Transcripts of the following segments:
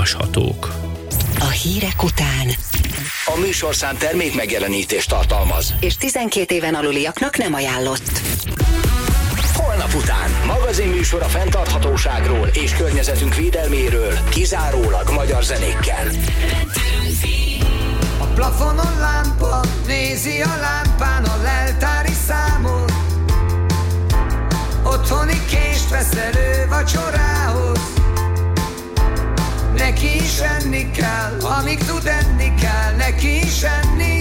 olvashatók. A hírek után A műsorszám termék megjelenítést tartalmaz, és 12 éven aluliaknak nem ajánlott. Holnap után magazinműsor a fenntarthatóságról és környezetünk védelméről, kizárólag magyar zenékkel. A plafonon lámpa nézi a lámpán a leltári számot. Otthoni kést vesz elő vacsorához. Neki is enni kell, amíg tud enni kell, neki is enni.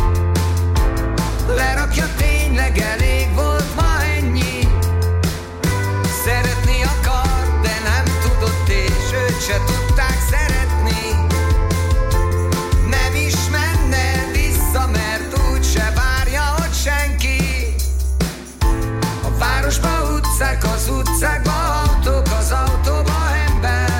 Lerakja, tényleg elég volt ma ennyi. Szeretni akar, de nem tudott, és őt se tudták szeretni. Nem is menne vissza, mert úgyse várja ott senki. A városba utcák, az utcákba autók, az autóba ember.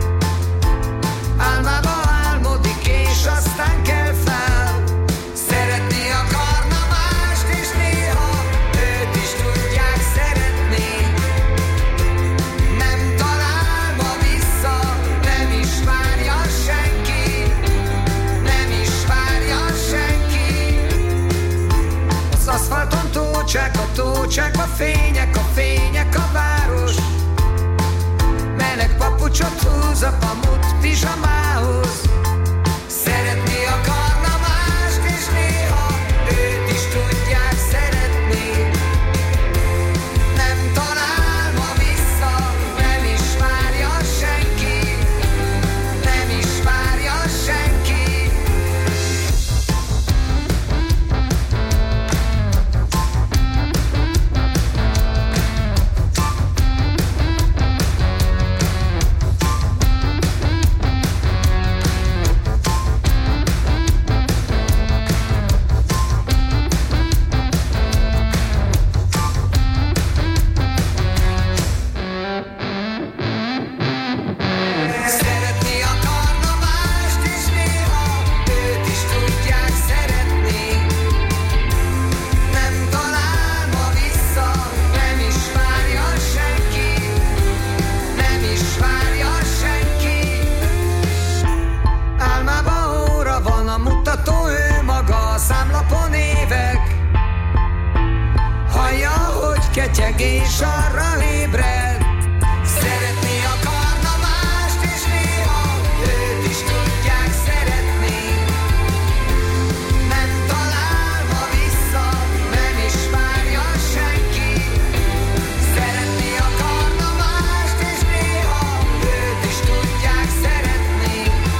Álmába álmodik, és aztán kell fel. Szeretni akarna mást, és néha őt is tudják szeretni. Nem talál ma vissza, nem is várja senki. Nem is várja senki. Az aszfalton tócsák, a tócsákba fények, a fények a város. Meleg papucsot húz a pamut pizsamához. Szeretni akarna mást, és néha őt is tudják szeretni. Nem talál ma vissza, nem is várja senki. Nem is várja senki. Szeretni akarna mást, és néha őt is tudják szeretni. Nem talál ma vissza, nem is várja senki. Nem is várja senki. Álmába óra van, a mutató ő maga, a számlapon évek. Hallja, hogy ketyeg, és arra ébred. Szeretni akarna mást, és néha őt is tudják szeretni. Nem talál ma vissza, nem is várja senki. Szeretni akarna mást, és néha őt is tudják szeretni.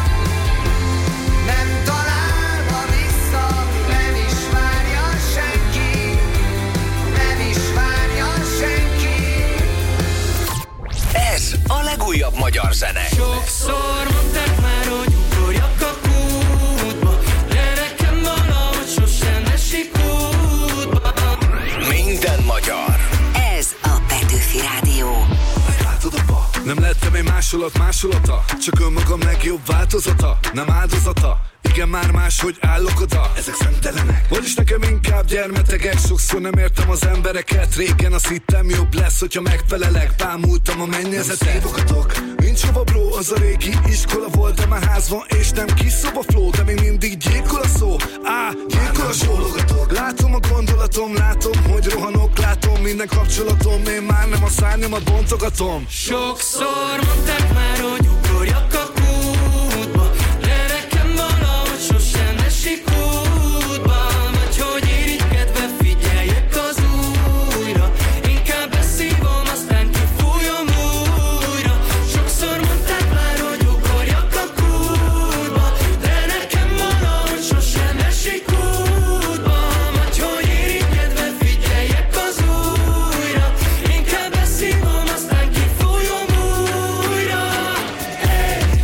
Nem talál ma vissza, nem is várja senki. Nem is várja senki. Ez a legújabb magyar zene. Sokszor mondták már, hogy ugorjak a kútba, de nekem valahogy sosem esik útba. Minden magyar. Ez a Petőfi Rádió. Látod apa? Nem lettem egy másolata, csak önmagam legjobb változata. Nem áldozata, igen már máshogy állok oda. Ezek szemtelenek, vagyis nekem inkább gyermetegek. Sokszor nem értem az embereket. Régen azt hittem jobb lesz, hogyha megfelelek. Bámultam a mennyezetet. Nem szívogatok, nincs hova bro. Az a régi iskola volt, de már ház van, és nem kis szoba flow. De még mindig gyilkol a szó, gyilkol a só. Látom a gondolatom, látom, hogy rohanok. Látom minden kapcsolatom, én már nem a szárnyamat bontogatom. Sokszor mondták már, hogy ugorjak a kútba, de nekem valahogy sosem esik útba. Vagy hogy irigykedve figyeljek az újra, inkább beszívom, aztán kifújom újra. Sokszor mondták már, hogy ugorjak a kútba, de nekem valahogy sosem esik útba. Vagy hogy irigykedve figyeljek az újra, inkább beszívom, aztán kifújom újra. Hey!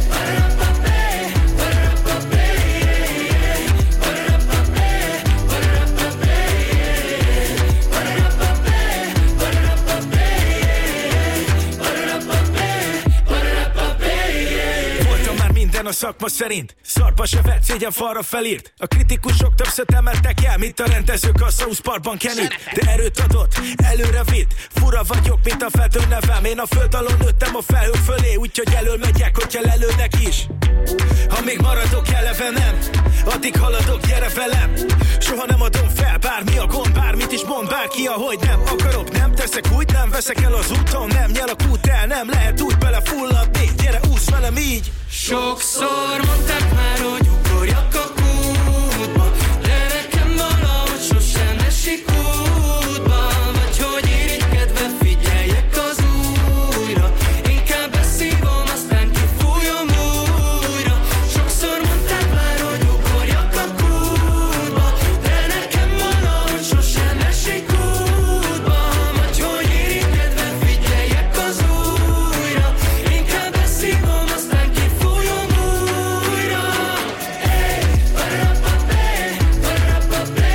minden a szakma szerint. Szarba se vett, szégyen falra felírt. A kritikusok többször emeltek el, mint a rendezők a South Parkban Kenny. De erőt adott, előre vitt. Fura vagyok, mint a feltő nevem. Én a föld alól nőttem a felhők fölé, úgyhogy elől megyek, hogyha lelőnek is. Ha még maradok eleve nem, addig haladok, gyere velem. Soha nem adom fel, bármi a gond, bármit is mond bárki, ahogy nem akarok. Nem teszek úgy, nem veszek el az úton, nem nyel a kút el, nem lehet úgy belefulladni. Gyere, úsz velem így. Sokszor mondták már, hogy ugorjak a kútba, de nekem valahogy sosem esik útba. Vagy hogy irigykedve figyeljek az újra, inkább beszívom, aztán kifújom újra. Sokszor mondták már, hogy ugorjak a kútba, de nekem valahogy sosem esik útba. Vagy hogy irigykedve figyeljek az újra, inkább beszívom, aztán kifújom újra. Hey, ba-ra-ba-ba, ba-ra-ba-ba,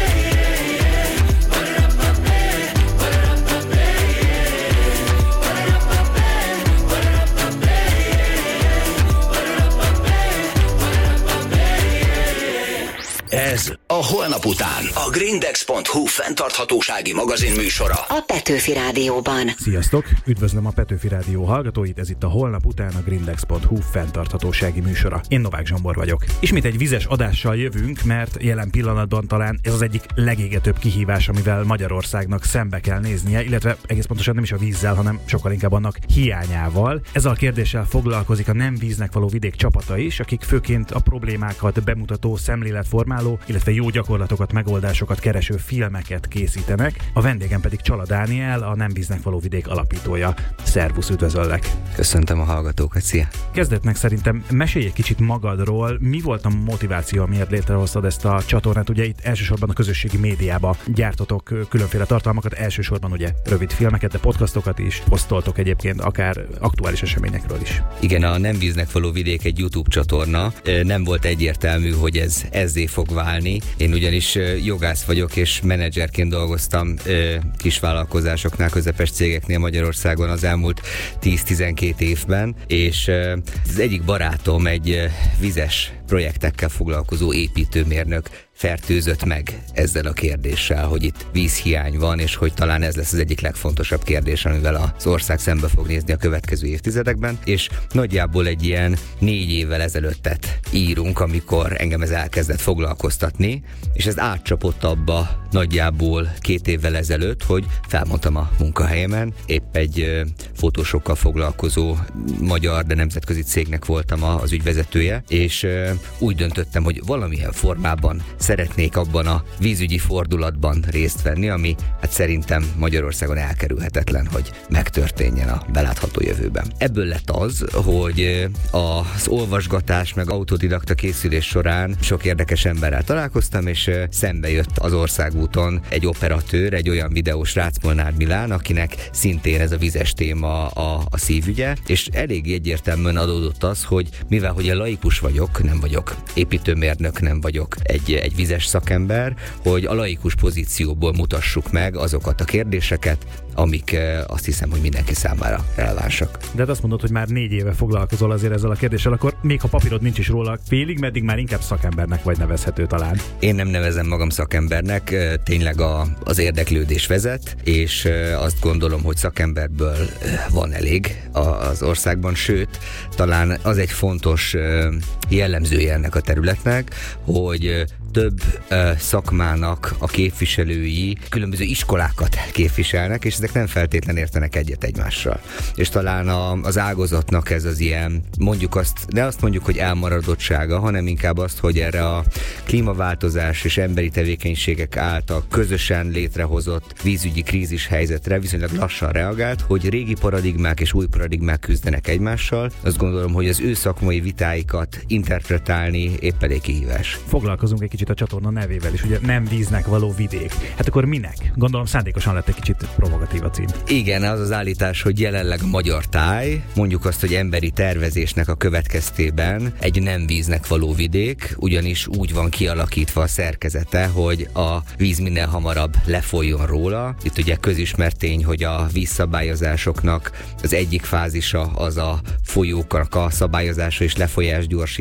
Ez a Holnap után. A Grindex.hu fenntarthatósági magazin műsora. A Petőfi Rádióban. Sziasztok! Üdvözlöm a Petőfi Rádió hallgatóit, ez itt a Holnap után a Grindex.hu fenntarthatósági műsora. Én Novák Zsombor vagyok. Ismét egy vizes adással jövünk, mert jelen pillanatban talán ez az egyik legégetőbb kihívás, amivel Magyarországnak szembe kell néznie, illetve egész pontosan nem is a vízzel, hanem sokkal inkább annak hiányával. Ezzel a kérdéssel foglalkozik a Nem víznek való vidék csapata is, akik főként a problémákat bemutató, szemléletformáló, illetve jó gyakorlatokat, megoldásokat kereső filmeket készítenek. A vendégem pedig Csala Dániel, a Nem víznek való vidék alapítója. Szervusz, üdvözöllek! Köszöntöm a hallgatókat, szia! Kezdetnek szerintem mesélj egy kicsit magadról, mi volt a motiváció, miért létrehoztad ezt a csatornát? Ugye itt elsősorban a közösségi médiába gyártotok különféle tartalmakat, elsősorban ugye rövid filmeket, de podcastokat is posztoltok egyébként, akár aktuális eseményekről is. Igen, a Nem víznek való vidék egy YouTube csatorna. Nem volt egyértelmű, hogy ez ezzé fog válni. Én ugyanis jogász vagyok, és menedzserként dolgoztam kisvállalkozásoknál, közepes cégeknél Magyarországon az elmúlt 10-12 évben, és az egyik barátom egy vizes projektekkel foglalkozó építőmérnök fertőzött meg ezzel a kérdéssel, hogy itt vízhiány van, és hogy talán ez lesz az egyik legfontosabb kérdés, amivel az ország szembe fog nézni a következő évtizedekben, és nagyjából egy ilyen 4 évvel ezelőttet írunk, amikor engem ez elkezdett foglalkoztatni, és ez átcsapott abba nagyjából 2 évvel ezelőtt, hogy felmondtam a munkahelyemen, épp egy fotósokkal foglalkozó magyar, de nemzetközi cégnek voltam az ügyvezetője, és úgy döntöttem, hogy valamilyen formában szeretnék abban a vízügyi fordulatban részt venni, ami hát szerintem Magyarországon elkerülhetetlen, hogy megtörténjen a belátható jövőben. Ebből lett az, hogy az olvasgatás meg autodidakta készülés során sok érdekes emberrel találkoztam, és szembe jött az országúton egy operatőr, egy olyan videósrác, Molnár Milán, akinek szintén ez a vizes téma a szívügye, és elég egyértelműen adódott az, hogy mivel hogy a laikus vagyok, nem vagyok építőmérnök, nem vagyok egy vizes szakember, hogy a laikus pozícióból mutassuk meg azokat a kérdéseket, amik azt hiszem, hogy mindenki számára relevánsak. De hát azt mondod, hogy már 4 éve foglalkozol azért ezzel a kérdéssel, akkor még ha papírod nincs is róla félig, meddig már inkább szakembernek vagy nevezhető talán. Én nem nevezem magam szakembernek, tényleg az érdeklődés vezet, és azt gondolom, hogy szakemberből van elég az országban, sőt, talán az egy fontos jellemzője ennek a területnek, hogy több szakmának a képviselői különböző iskolákat képviselnek, és ezek nem feltétlen értenek egyet egymással. És talán az ágazatnak ez az ilyen, mondjuk azt, de azt mondjuk, hogy elmaradottsága, hanem inkább azt, hogy erre a klímaváltozás és emberi tevékenységek által közösen létrehozott vízügyi krízis helyzetre viszonylag lassan reagált, hogy régi paradigmák és új paradigmák küzdenek egymással. Azt gondolom, hogy az ő szakmai vitáikat interpretálni épp elég kihívás. Foglalkozunk egy kicsit a csatorna nevével is, ugye Nem víznek való vidék. Hát akkor minek? Gondolom szándékosan lett egy kicsit provokatív a cím. Igen, az az állítás, hogy jelenleg a magyar táj, mondjuk azt, hogy emberi tervezésnek a következtében egy nem víznek való vidék, ugyanis úgy van kialakítva a szerkezete, hogy a víz minél hamarabb lefolyjon róla. Itt ugye közismert tény, hogy a vízszabályozásoknak az egyik fázisa az a folyóknak a szabályozása és lefolyás gyorsítása,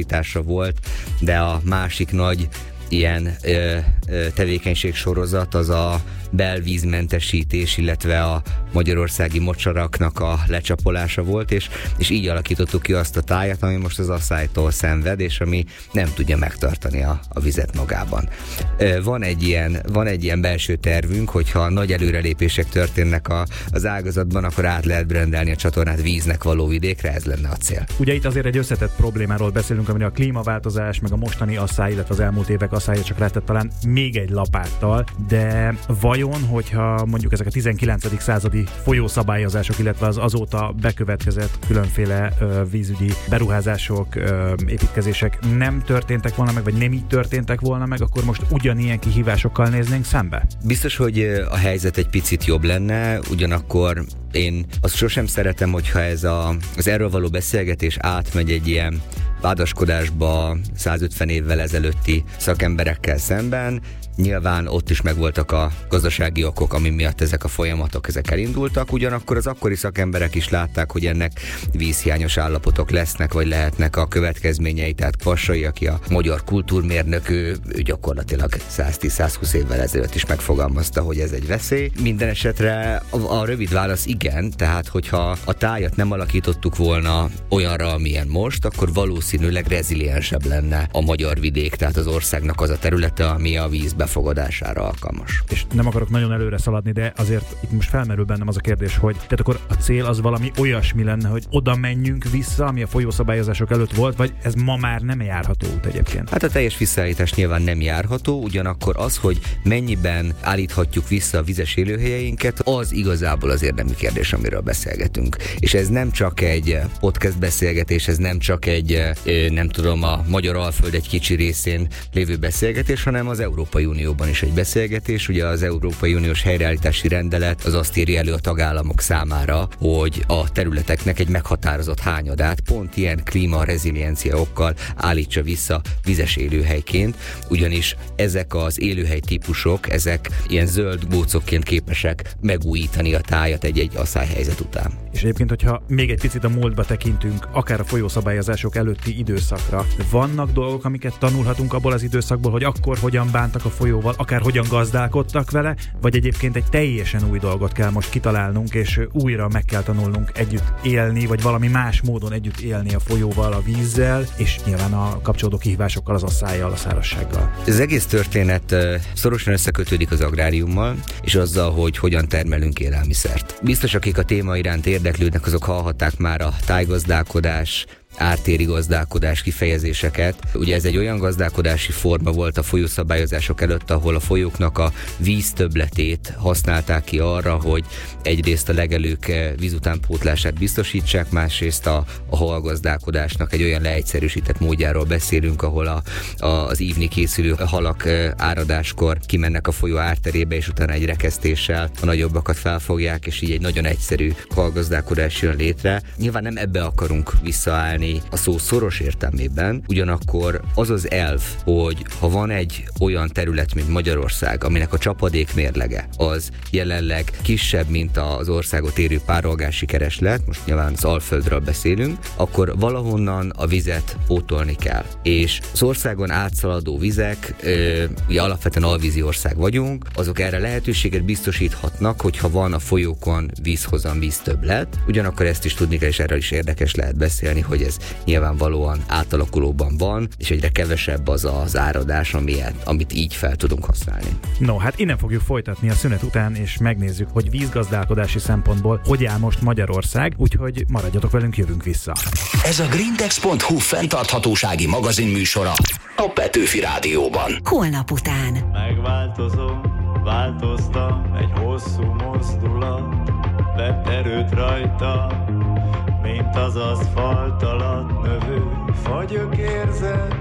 kialakítása volt, de a másik nagy ilyen tevékenység sorozat az a belvízmentesítés, illetve a magyarországi mocsaraknak a lecsapolása volt, és így alakítottuk ki azt a tájat, ami most az asszálytól szenved, és ami nem tudja megtartani a vizet magában. Van egy ilyen belső tervünk, hogyha nagy előrelépések történnek az ágazatban, akkor át lehet brendelni a csatornát víznek való vidékre, ez lenne a cél. Ugye itt azért egy összetett problémáról beszélünk, amire a klímaváltozás, meg a mostani asszály, illetve az elmúlt évek asszálya csak rátett talán még egy lapáttal, de vajon, hogyha mondjuk ezek a 19. századi folyószabályozások, illetve az azóta bekövetkezett különféle vízügyi beruházások, építkezések nem történtek volna meg, vagy nem így történtek volna meg, akkor most ugyanilyen kihívásokkal néznénk szembe? Biztos, hogy a helyzet egy picit jobb lenne, ugyanakkor én azt sosem szeretem, hogyha ez az erről való beszélgetés átmegy egy ilyen vádaskodásba 150 évvel ezelőtti szakemberekkel szemben. Nyilván ott is megvoltak a gazdasági okok, ami miatt ezek a folyamatok elindultak, ugyanakkor az akkori szakemberek is látták, hogy ennek vízhiányos állapotok lesznek, vagy lehetnek a következményei. Tehát Kvassai, aki a magyar kultúrmérnök, ő gyakorlatilag 110-120 évvel ezelőtt is megfogalmazta, hogy ez egy veszély. Minden esetre a rövid válasz igen, tehát hogyha a tájat nem alakítottuk volna olyanra, amilyen most, akkor valószínűleg reziliensebb lenne a magyar vidék, tehát az országnak az a területe, ami a víz befogadására alkalmas. És nem akarok nagyon előre szaladni, de azért itt most felmerül bennem az a kérdés, hogy tehát akkor a cél az valami olyasmi lenne, hogy oda menjünk vissza, ami a folyószabályozások előtt volt, vagy ez ma már nem járható út egyébként? Hát a teljes visszaállítás nyilván nem járható, ugyanakkor az, hogy mennyiben állíthatjuk vissza a vizes élőhelyeinket, az igazából az érdemi kérdés, amiről beszélgetünk. És ez nem csak egy podcast beszélgetés, ez nem csak egy, nem tudom, a Magyar Alföld egy kicsi részén lévő beszélgetés, hanem az Európai Unióban is egy beszélgetés. Ugye az Európai Uniós helyreállítási rendelet az azt írja elő a tagállamok számára, hogy a területeknek egy meghatározott hányadát pont ilyen klímareziliencia okkal állítsa vissza vizes élőhelyként, ugyanis ezek az élőhely típusok, ezek ilyen zöld gócokként képesek megújítani a tájat egy asszályhelyzet után. És egyébként, hogyha még egy picit a múltba tekintünk, akár a folyószabályozások előtti időszakra, vannak dolgok, amiket tanulhatunk abból az időszakból, hogy akkor hogyan bántak a folyóval, akár hogyan gazdálkodtak vele, vagy egyébként egy teljesen új dolgot kell most kitalálnunk, és újra meg kell tanulnunk együtt élni, vagy valami más módon együtt élni a folyóval, a vízzel, és nyilván a kapcsolódó kihívásokkal, az asszályjal, a szárazsággal. Az egész történet szorosan összekötődik az agráriummal, és azzal, hogy hogyan termelünk élelmiszert. Biztos, akik a téma iránt érdeklődnek, azok hallhatták már a tájgazdálkodás, ártéri gazdálkodás kifejezéseket. Ugye ez egy olyan gazdálkodási forma volt a folyószabályozások előtt, ahol a folyóknak a víztöbbletét használták ki arra, hogy egyrészt a legelők vízutánpótlását biztosítsák, másrészt a halgazdálkodásnak egy olyan leegyszerűsített módjáról beszélünk, ahol az ívni készülő halak áradáskor kimennek a folyó árterébe, és utána egy rekesztéssel a nagyobbakat felfogják, és így egy nagyon egyszerű halgazdálkodás jön létre. Nyilván nem ebbe akarunk visszaállni a szó szoros értelmében, ugyanakkor az az elv, hogy ha van egy olyan terület, mint Magyarország, aminek a csapadék mérlege az jelenleg kisebb, mint az országot érő párolgási kereslet, most nyilván az Alföldről beszélünk, akkor valahonnan a vizet pótolni kell. És az országon átszaladó vizek, ugye alapvetően alvízi ország vagyunk, azok erre lehetőséget biztosíthatnak, hogyha van a folyókon vízhozam, víztöbblet. Ugyanakkor ezt is tudni kell, és erről is érdekes lehet beszélni, hogy ez nyilvánvalóan átalakulóban van, és egyre kevesebb az az áradás, amit így fel tudunk használni. No, hát innen fogjuk folytatni a szünet után, és megnézzük, hogy vízgazdálkodási szempontból hogy áll most Magyarország, úgyhogy maradjatok velünk, jövünk vissza. Ez a grindex.hu fenntarthatósági magazin műsora a Petőfi Rádióban. Holnap után. Megváltozom, változtam, egy hosszú mozdulat vett erőt rajta, mint az aszfalt alatt növő fagyok érzet,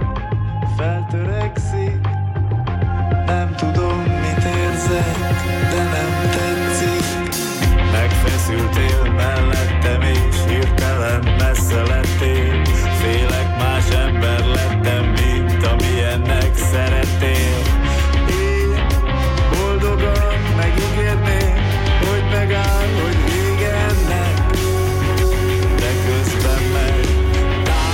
feltörekszik, nem tudom mit érzek, de nem tetszik. Megfeszültél mellettem és hirtelen messze lettél, félek más ember lettem, mint amilyennek szerettél. Én boldogan megígérném, hogy megáll, hogy vége ennek, de közben meg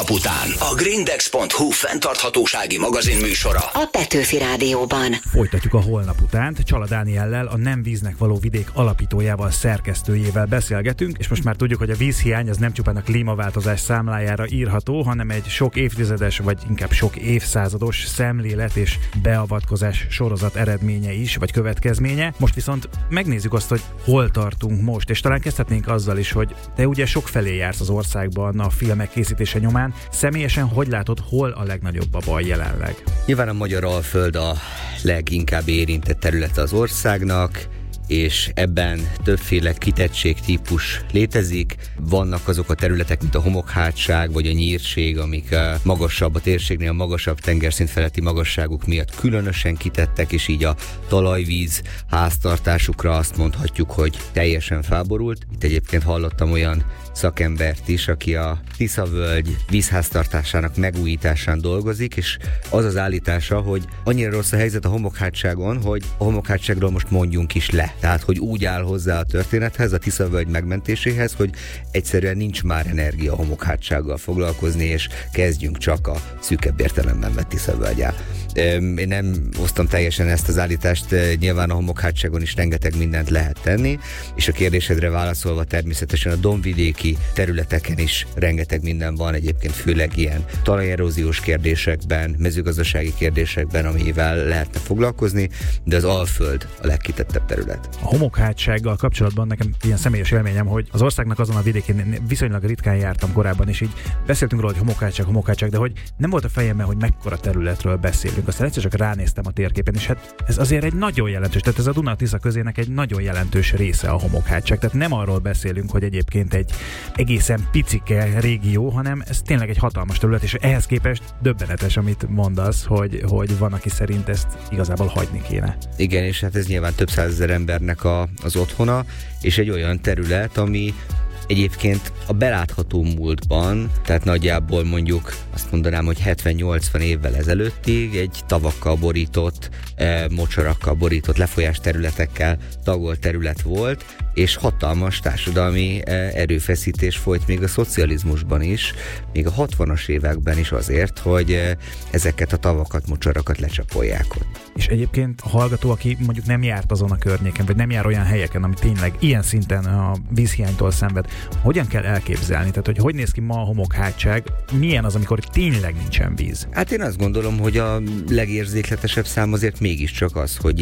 holnap után a grindex.hu fenntarthatósági magazin műsora. A Petőfi Rádióban. Folytatjuk a holnap utánt. Csala Dániellel, a Nem víznek való vidék alapítójával, szerkesztőjével beszélgetünk, és most már tudjuk, hogy a vízhiány az nem csupán a klímaváltozás számlájára írható, hanem egy sok évtizedes, vagy inkább sok évszázados szemlélet és beavatkozás sorozat eredménye is, vagy következménye. Most viszont megnézzük azt, hogy hol tartunk most, és talán kezdhetnénk azzal is, hogy te ugye sok felé jársz az országban a filmek készítése nyomán. Személyesen hogy látod, hol a legnagyobb a baj jelenleg? Nyilván a magyar Alföld a leginkább érintett területe az országnak, és ebben többféle kitettségtípus létezik. Vannak azok a területek, mint a homokhátság vagy a nyírség, amik magasabb, a térségnél magasabb tengerszint feletti magasságuk miatt különösen kitettek, és így a talajvíz háztartásukra azt mondhatjuk, hogy teljesen felborult. Itt egyébként hallottam olyan szakembert is, aki a Tiszavölgy vízháztartásának megújításán dolgozik, és az az állítása, hogy annyira rossz a helyzet a homokhátságon, hogy a homokhátságról most mondjunk is le. Tehát, hogy úgy áll hozzá a történethez, a Tiszavölgy megmentéséhez, hogy egyszerűen nincs már energia a homokhátsággal foglalkozni, és kezdjünk csak a szűkebb értelemben vett Tiszavölgyel. Én nem osztom teljesen ezt az állítást, nyilván a homokhátságon is rengeteg mindent lehet tenni, és a kérdésedre válaszolva természetesen a dombvidéki területeken is rengeteg minden van, egyébként főleg ilyen talajeróziós kérdésekben, mezőgazdasági kérdésekben, amivel lehetne foglalkozni, de az Alföld a legkitettebb terület. A homokhátsággal kapcsolatban nekem ilyen személyes élményem, hogy az országnak azon a vidékén viszonylag ritkán jártam korábban, és így beszéltünk róla, hogy homokhátság, de hogy nem volt a fejemben, hogy mekkora területről beszélünk. Aztán egyszer csak ránéztem a térképen, és hát ez azért egy nagyon jelentős, tehát ez a Duna-Tisza közének egy nagyon jelentős része a homokhátság. Tehát nem arról beszélünk, hogy egyébként egy egészen picike régió, hanem ez tényleg egy hatalmas terület, és ehhez képest döbbenetes, amit mondasz, hogy van, aki szerint ezt igazából hagyni kéne. Igen, és hát ez nyilván több százezer embernek az otthona, és egy olyan terület, ami egyébként a belátható múltban, tehát nagyjából mondjuk azt mondanám, hogy 70-80 évvel ezelőttig egy tavakkal borított, mocsarakkal borított, lefolyás területekkel tagolt terület volt, és hatalmas társadalmi erőfeszítés folyt még a szocializmusban is, még a 60-as években is azért, hogy ezeket a tavakat, mocsarakat lecsapolják ott. És egyébként a hallgató, aki mondjuk nem járt azon a környéken, vagy nem jár olyan helyeken, ami tényleg ilyen szinten a vízhiánytól szenved, hogyan kell elképzelni? Tehát, hogy néz ki ma a homokhátság? Milyen az, amikor tényleg nincsen víz? Hát én azt gondolom, hogy a legérzékletesebb szám azért mégiscsak az, hogy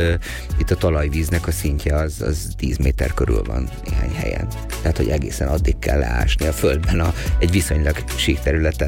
itt a talajvíznek a szintje az 10 méter körül van néhány helyen. Tehát, hogy egészen addig kell leásni a földben egy viszonylag sík területen,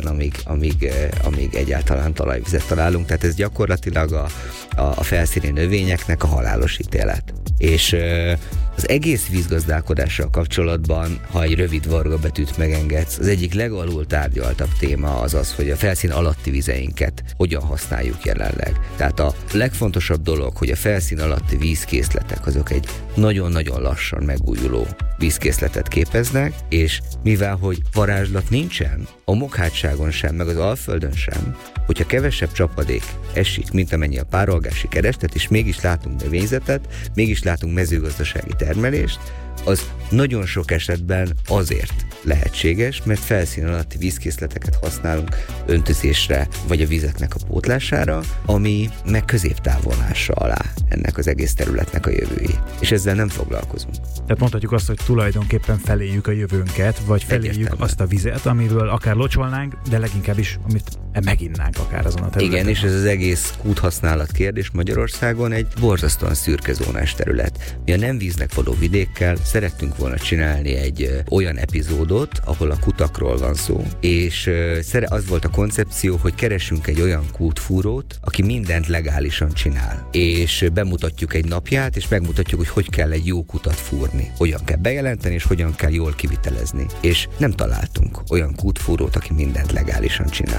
amíg egyáltalán talajvizet találunk. Tehát ez gyakorlatilag a felszíni növényeknek a halálos ítélet. És az egész vízgazdálkodással kapcsolatban, ha egy rövid varga betűt megengedsz, az egyik legalul tárgyaltabb téma az, hogy a felszín alatti vizeinket hogyan használjuk jelenleg. Tehát a legfontosabb dolog, hogy a felszín alatti vízkészletek azok egy nagyon-nagyon lassan megújuló vízkészletet képeznek, és mivel hogy varázslat nincsen, a homokhátságon sem, meg az Alföldön sem, hogyha kevesebb csapadék esik, mint amennyi a párolgási kereslet, és mégis látunk növényzetet, mégis látunk mezőgazdasági termelést, az nagyon sok esetben azért lehetséges, mert felszín alatti vízkészleteket használunk öntözésre, vagy a vizeknek a pótlására, ami meg középtávon ássa alá ennek az egész területnek a jövőjét. És ezzel nem foglalkozunk. Tehát mondhatjuk azt, hogy tulajdonképpen feléljük a jövőnket, vagy feléljük azt a vizet, amiről akár locsolnánk, de leginkább is, amit meginnánk akár azon a területen. Igen, és ez az egész kúthasználat kérdés Magyarországon egy borzasztóan szürkezónás terület. Mi a nem víznek való vidékkel szerettünk volna csinálni egy olyan epizódot, ahol a kutakról van szó, és az volt a koncepció, hogy keresünk egy olyan kútfúrót, aki mindent legálisan csinál, és bemutatjuk egy napját, és megmutatjuk, hogy kell egy jó kutat fúrni, hogyan kell bejelenteni, és hogyan kell jól kivitelezni. És nem találtunk olyan kútfúrót, aki mindent legálisan csinál. Tehát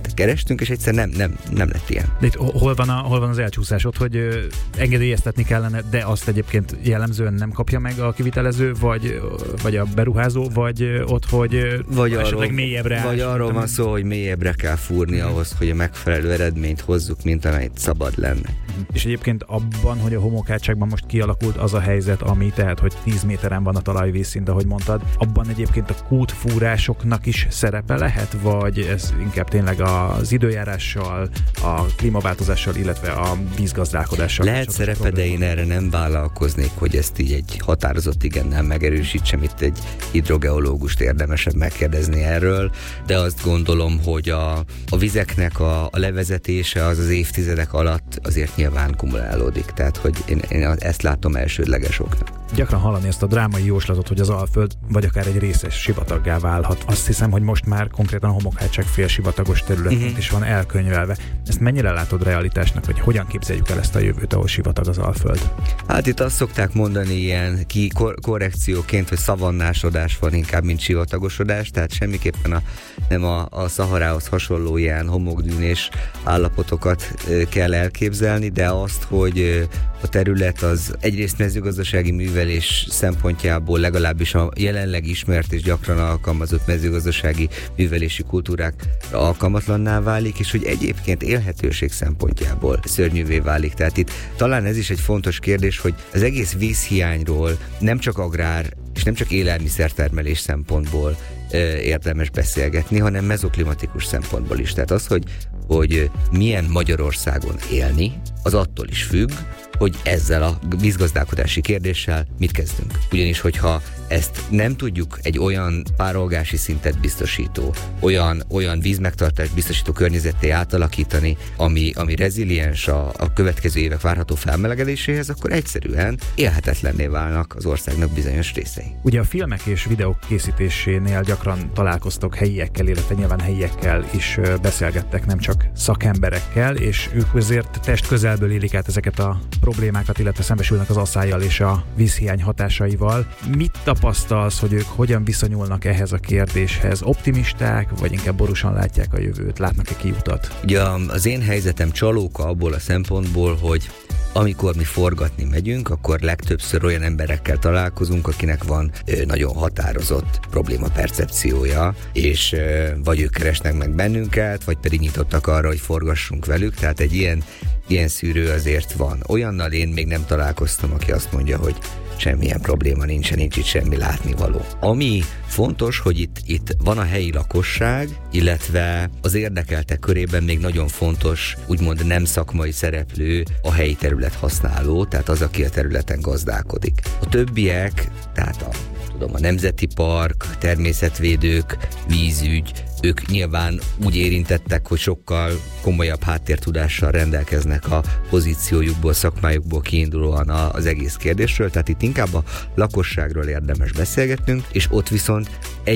Tehát kerestünk, és egyszer nem lett ilyen. De itt hol van az elcsúszásod, hogy engedélyeztetni kellene, de azt egyébként jellemzően nem kapja meg a kivitelező, vagy a beruházó, vagy ott, hogy esetleg mélyebbre áll. Vagy arról van szó, hogy mélyebbre kell fúrni ahhoz, hogy a megfelelő eredményt hozzuk, mint amelyet szabad lenne. És egyébként abban, hogy a homokátságban most kialakult az a helyzet, ami tehát, hogy 10 méteren van a talajvízszint, ahogy mondtad, abban egyébként a kútfúrásoknak is szerepe lehet, vagy ez inkább tényleg az időjárással, a klímaváltozással, illetve a vízgazdálkodással? Lehet szerepe, de én erre nem vállalkoznék, hogy ezt így egy határozott igennel megerősítsem. Itt egy hidrogeológust érdemesebb megkérdezni erről, de azt gondolom, hogy a vizeknek a levezetése az évtizedek alatt azért nyilván kumulálódik. Tehát, hogy én ezt látom elsődleges oknak. Gyakran hallani ezt a drámai jóslatot, hogy az Alföld vagy akár egy részes sivataggá válhat. Azt hiszem, hogy most már konkrétan a homokhátság félsivatagos területként is van elkönyvelve. Ezt mennyire látod realitásnak, hogy hogyan képzeljük el ezt a jövőt, ahol sivatag az Alföld? Hát itt azt szokták mondani ilyen korrekcióként, hogy szavannásodás van inkább, mint sivatagosodás, tehát semmiképpen nem a Szaharához hasonló ilyen homokdűnés állapotokat kell elképzelni, de azt, hogy a terület az egyrészt mezőgazdasági művelés szempontjából legalábbis a jelenleg ismert és gyakran alkalmazott mezőgazdasági művelési kultúrákra alkalmatlanná válik, és hogy egyébként élhetőség szempontjából szörnyűvé válik. Tehát itt talán ez is egy fontos kérdés, hogy az egész vízhiányról nem csak agrár és nem csak élelmiszertermelés szempontból érdemes beszélgetni, hanem mezoklimatikus szempontból is. Tehát az, hogy milyen Magyarországon élni, az attól is függ, hogy ezzel a vízgazdálkodási kérdéssel mit kezdünk. Ugyanis, hogyha ezt nem tudjuk egy olyan párolgási szintet biztosító, olyan vízmegtartást biztosító környezetté átalakítani, ami reziliens a következő évek várható felmelegedéséhez, akkor egyszerűen élhetetlenné válnak az országnak bizonyos részei. Ugye a filmek és videók készítésénél gyakran találkoztok helyiekkel, illetve nyilván helyiekkel is beszélgettek, nem csak szakemberekkel, és ők azért test közelből élik át ezeket a problémákat, illetve szembesülnek az asszályjal és a vízhiány hatásaival. Mit tapasztalsz, hogy ők hogyan viszonyulnak ehhez a kérdéshez? Optimisták, vagy inkább borúsan látják a jövőt? Látnak-e kiutat? Ugye az én helyzetem csalóka abból a szempontból, hogy amikor mi forgatni megyünk, akkor legtöbbször olyan emberekkel találkozunk, akinek van nagyon határozott problémapercepciója, és vagy ők keresnek meg bennünket, vagy pedig nyitottak arra, hogy forgassunk velük, tehát egy ilyen szűrő azért van. Olyannal én még nem találkoztam, aki azt mondja, hogy semmilyen probléma nincsen, nincs itt semmi látnivaló. Ami fontos, hogy itt van a helyi lakosság, illetve az érdekeltek körében még nagyon fontos, úgymond nem szakmai szereplő, a helyi terület használó, tehát az, aki a területen gazdálkodik. A többiek, tehát a Nemzeti Park, természetvédők, vízügy, ők nyilván úgy érintettek, hogy sokkal komolyabb háttértudással rendelkeznek a pozíciójukból, szakmájukból kiindulóan az egész kérdésről, tehát itt inkább a lakosságról érdemes beszélgetnünk, és ott viszont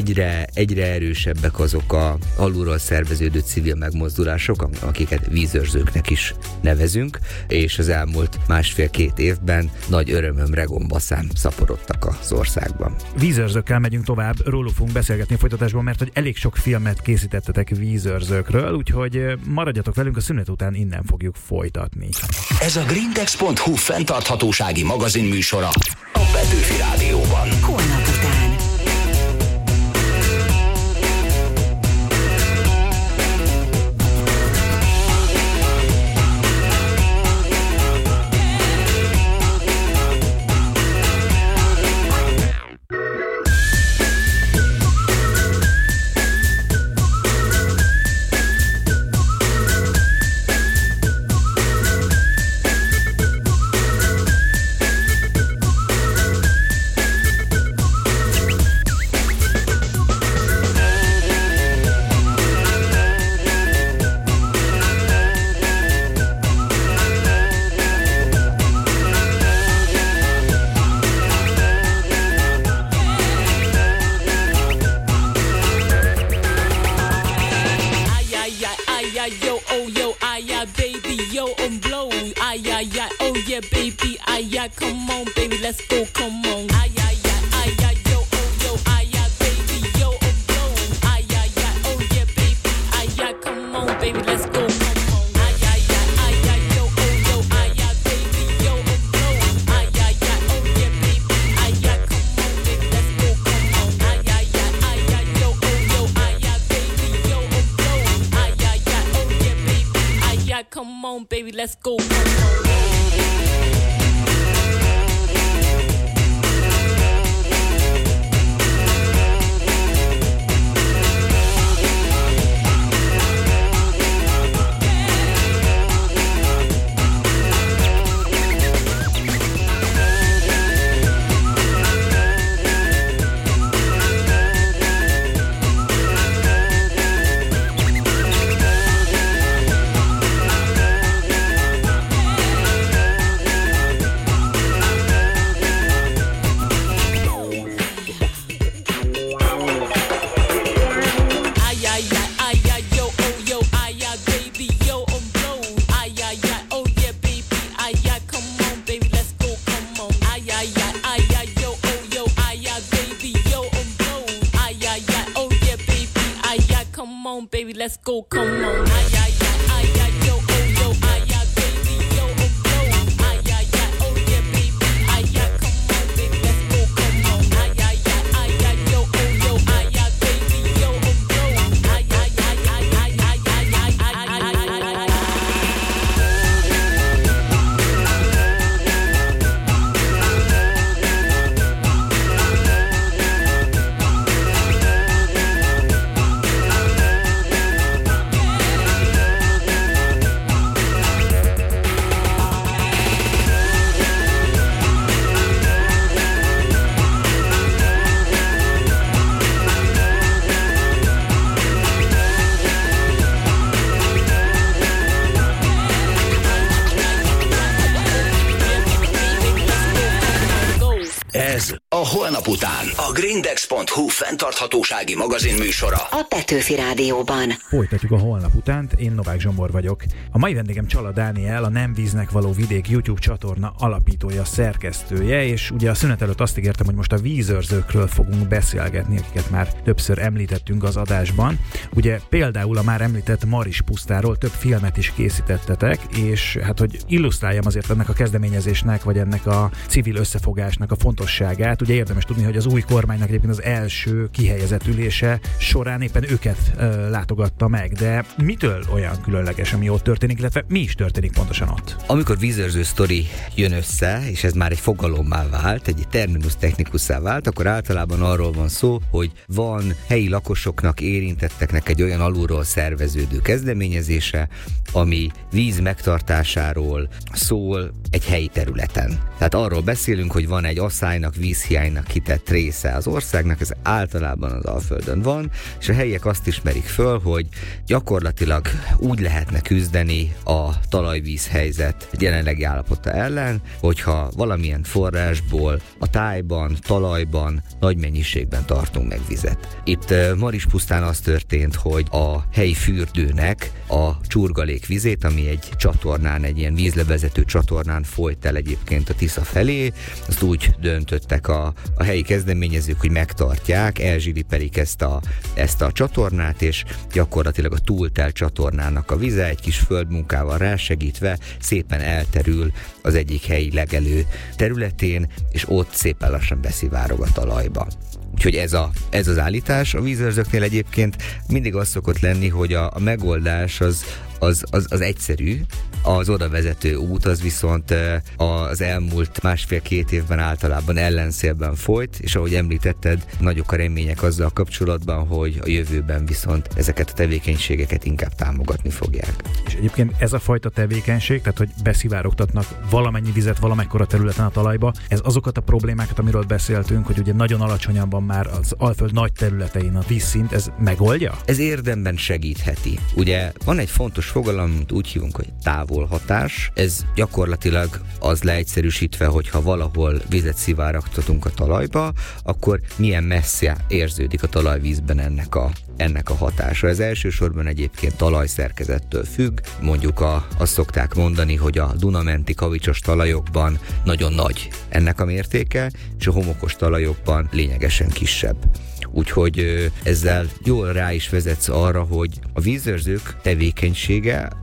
egyre erősebbek azok a alulról szerveződő civil megmozdulások, akiket vízőrzőknek is nevezünk, és az elmúlt 1,5-2 évben nagy örömömre gombaszám szaporodtak az országban. Vízőrzőkkel megyünk tovább, róluk fogunk beszélgetni a folytatásban, mert hogy elég sok filmet készítettetek vízőrzőkről, úgyhogy maradjatok velünk, a szünet után innen fogjuk folytatni. Ez a grindex.hu fenntarthatósági magazin műsora a Petőfi Rádióban. Holnap után. Come on, baby, let's go, come on. Ay, ay, ay, ay, ay, yo, oh, yo, ay, ay, baby, yo, oh, blow. Ay, ay, ay, oh, yeah, baby, ay, ay, come on, baby. let's go, come on. Baby, let's go, come on. Ay, ay, ay, ay, ay, yo, oh, yo, ay, ay, baby, yo, oh, blow. Ay, ay, ay, oh, yeah, baby, ay, ay, come on, baby, let's go, come on. Ay, ay, ay, ay, ay, yo, oh, yo, ay, ay, baby, yo, oh, blow. Ay, ay, ay, ay, ay, ay, ay, ay, ay, ay, ay. Ez a Holnap után a Grindex.hu fenntarthatósági magazin műsora. A Petőfi Rádióban. Folytatjuk a Holnap utánt, én Novák Zsombor vagyok. A mai vendégem Csala Dániel, a Nem víznek való vidék YouTube csatorna alapítója, szerkesztője, és ugye a szünet előtt azt ígértem, hogy most a vízőrzőkről fogunk beszélgetni, akiket már többször említettünk az adásban. Ugye például a már említett Maris pusztáról több filmet is készítettetek, és hát hogy illusztráljam azért ennek a kezdeményezésnek, vagy ennek a civil összefogásnak a fontosságát, ugye érdemes tudni, hogy az új kormánynak egyébként az első kihelyezett ülése során éppen őket látogatta meg, de mitől olyan különleges, ami ott történik, illetve mi is történik pontosan ott? Amikor vízőrző sztori jön össze, és ez már egy fogalommá vált, egy terminus technikussá vált, akkor általában arról van szó, hogy van helyi lakosoknak, érintetteknek egy olyan alulról szerveződő kezdeményezése, ami víz megtartásáról szól egy helyi területen. Tehát arról beszélünk, hogy van egy asszálynak, vízhiánynak kitett része az országnak, ez általában az Alföldön van, és a helyiek azt ismerik föl, hogy gyakorlatilag úgy lehetne küzdeni a talajvíz helyzet jelenlegi állapota ellen, hogyha valamilyen forrásból a tájban, talajban nagy mennyiségben tartunk meg vizet. Itt Maris pusztán az történt, hogy a helyi fürdőnek a csurgalék vizét, ami egy csatornán, egy ilyen vízlevezető csatornán folyt el egyébként a Tisza felé, azt úgy döntöttek a helyi kezdeményezők, hogy megtartják, elzsilipelik ezt a csatornát, és gyakorlatilag a túltelt csatornának a vize egy kis földmunkával rásegítve szépen elterül az egyik helyi legelő területén, és ott szépen lassan beszivárog a talajba. Úgyhogy ez az állítás. A vízőrzőknél egyébként mindig az szokott lenni, hogy a megoldás az egyszerű, az oda vezető út az viszont az elmúlt másfél-két évben általában ellenszélben folyt, és ahogy említetted, nagyok a remények azzal kapcsolatban, hogy a jövőben viszont ezeket a tevékenységeket inkább támogatni fogják. És egyébként ez a fajta tevékenység, tehát hogy beszivárogtatnak valamennyi vizet valamekkora területen a talajba, ez azokat a problémákat, amiről beszéltünk, hogy ugye nagyon alacsonyan van már az Alföld nagy területein a vízszint, ez megoldja? Ez érdemben segítheti. Ugye van egy fontos fogalom, amit úgy hívunk, hogy távolhatás. Ez gyakorlatilag az leegyszerűsítve, hogyha valahol vizet szivárogtatunk a talajba, akkor milyen messze érződik a talajvízben ennek a hatása. Ez elsősorban egyébként talajszerkezettől függ. Mondjuk azt szokták mondani, hogy a Duna-menti kavicsos talajokban nagyon nagy ennek a mértéke, és a homokos talajokban lényegesen kisebb. Úgyhogy ezzel jól rá is vezetsz arra, hogy a vízőrzők tevékenysége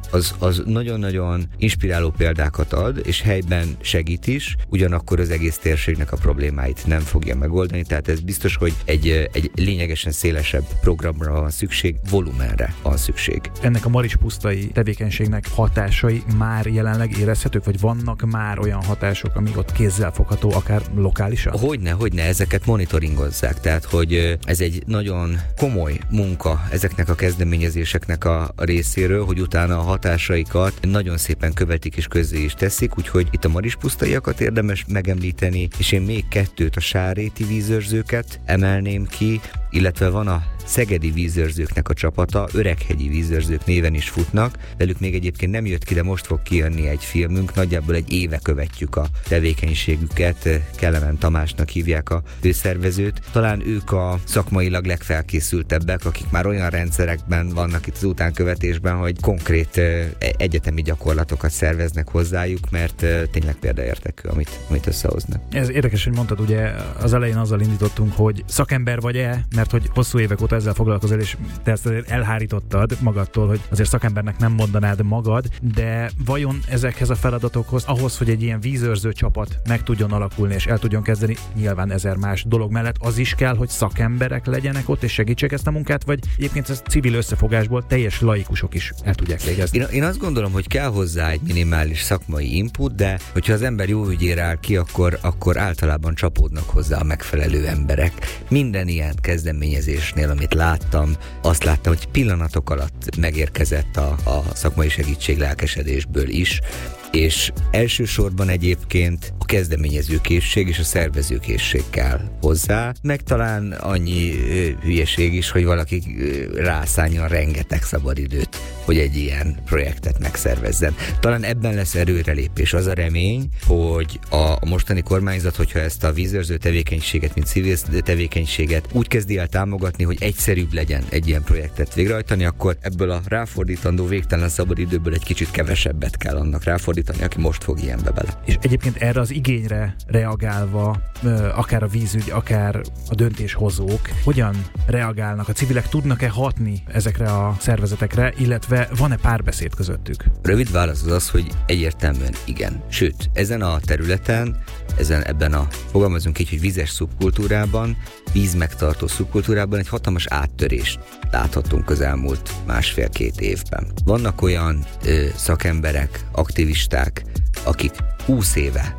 az nagyon-nagyon inspiráló példákat ad, és helyben segít is, ugyanakkor az egész térségnek a problémáit nem fogja megoldani, tehát ez biztos, hogy egy lényegesen szélesebb programra van szükség, volumenre van szükség. Ennek a marispusztai tevékenységnek hatásai már jelenleg érezhetők, vagy vannak már olyan hatások, amik ott kézzelfogható, akár lokálisan? Hogyne, ezeket monitoringozzák, tehát hogy ez egy nagyon komoly munka ezeknek a kezdeményezéseknek a részéről, hogy utána a hatásaikat nagyon szépen követik és közzé is teszik, úgyhogy itt a marispusztaiakat érdemes megemlíteni, és én még 2 a sárréti vízőrzőket emelném ki, illetve van a szegedi vízőrzőknek a csapata, Öreghegyi vízőrzők néven is futnak, velük még egyébként nem jött ki, de most fog kijönni egy filmünk, nagyjából egy éve követjük a tevékenységüket, Kelemen Tamásnak hívják a főszervezőt. Talán ők a szakmailag legfelkészültebbek, akik már olyan rendszerekben vannak itt az utánkövetésben, hogy konkrét egyetemi gyakorlatokat szerveznek hozzájuk, mert tényleg példaértékű, amit összehoznak. Ez érdekes, hogy mondtad, ugye az elején azzal indítottunk, hogy szakember vagy-e, mert hogy hosszú évek óta ezzel foglalkozol, és te ezt azért elhárítottad magadtól, hogy azért szakembernek nem mondanád magad, de vajon ezekhez a feladatokhoz, ahhoz, hogy egy ilyen vízőrző csapat meg tudjon alakulni, és el tudjon kezdeni, nyilván 1000 más dolog mellett, az is kell, hogy szakemberek legyenek ott, és segítsék ezt a munkát, vagy egyébként ez civil összefogásból teljes laikusok is el tudják végezni? Én azt gondolom, hogy kell hozzá egy minimális szakmai input, de hogyha az ember jó ügyére áll ki, akkor általában csapódnak hozzá a megfelelő emberek. Minden ilyen kezdeményezésnél, amit láttam, azt láttam, hogy pillanatok alatt megérkezett a szakmai segítség lelkesedésből is, és elsősorban egyébként a kezdeményezőkészség és a szervezőkészség kell hozzá, meg talán annyi hülyeség is, hogy valaki rászánjon rengeteg szabadidőt, hogy egy ilyen projektet megszervezzen. Talán ebben lesz előrelépés. Az a remény, hogy a mostani kormányzat, hogyha ezt a vízőrző tevékenységet, mint civil tevékenységet úgy kezdi el támogatni, hogy egyszerűbb legyen egy ilyen projektet végrehajtani, akkor ebből a ráfordítandó végtelen szabadidőből egy kicsit kevesebbet kell annak ráfordítani, aki most fog ilyenbe bele. És egyébként erre az igényre reagálva, akár a vízügy, akár a döntéshozók, hogyan reagálnak? A civilek tudnak-e hatni ezekre a szervezetekre, illetve van-e párbeszéd közöttük? Rövid válasz az, hogy egyértelműen igen. Sőt, ezen a területen, ebben a, fogalmazunk így, hogy vizes szubkultúrában, vízmegtartó szubkultúrában egy hatalmas áttörést láthatunk az elmúlt 1,5-2 évben. Vannak olyan szakemberek, aktivisták, akik 20 éve